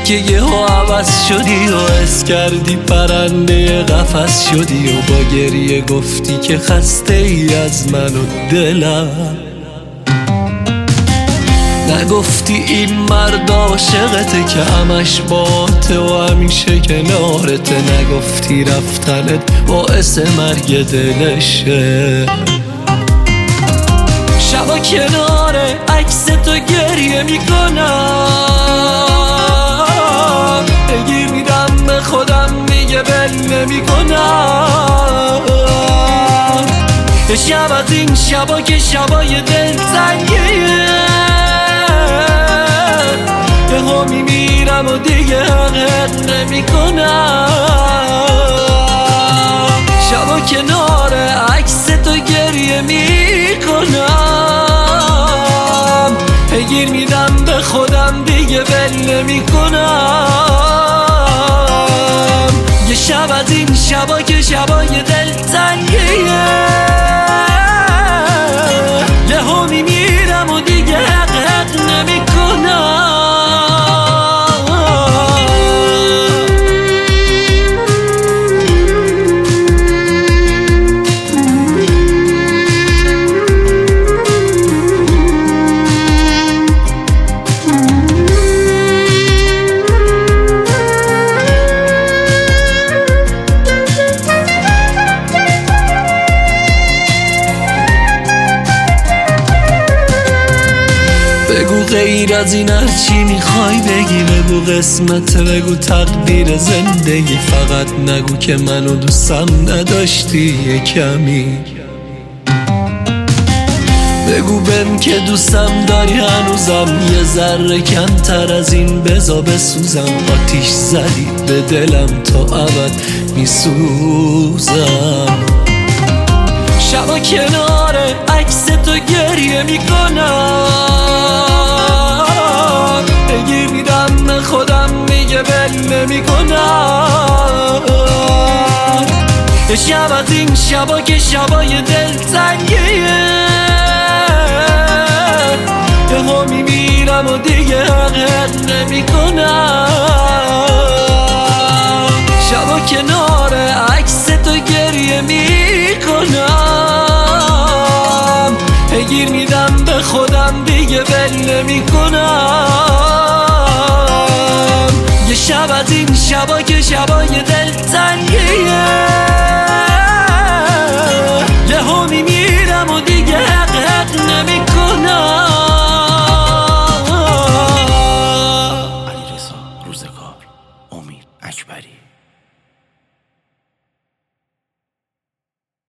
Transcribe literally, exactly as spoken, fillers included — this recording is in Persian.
که یه ها عوض شدی و حس کردی پرنده قفس شدی و با گریه گفتی که خسته ای از من و دلم. نگفتی این مرد عاشقته که همش باته و همیشه کنارته. نگفتی رفتنت باعث مرگ دلشه. شبا کنار عکس تو گریه میکنم، بگیر میدم به خودم دیگه بل نمیکنم. شب از این شبا که شبای دلتنگیه، یه ها میمیرم و دیگه حقیقت نمیکنم. شبا کنار عکس تو گریه میکنم، گیر میدم به خودم دیگه بل نمیکنم. یه شب از این شبا که شبای دلتنگیه، یه ها میمیرم و دیگه حق حق نمیکنم. بگو غیر از این هرچی میخوای بگی، بگو قسمت، بگو تقدیر زندگی. فقط نگو که منو دوستم نداشتی یه کمی. بگو بهم که دوستم داری هنوزم، یه ذره کمتر از این بزا بسوزم. آتیش زدی به دلم تا ابد میسوزم. شبا کنار عکس تو گریه میکنم، بگیر میدم به خودم دیگه بل نمیکنم. شب از این شبا که شبای دلتنگیه، یه ها میمیرم و دیگه حقیقت نمیکنم. شبا کنار عکس تو گریه میکنم، گیر میدم به خودم دیگه بل نمیکنم. یه شب از این شبا که شبای دلتنگیه،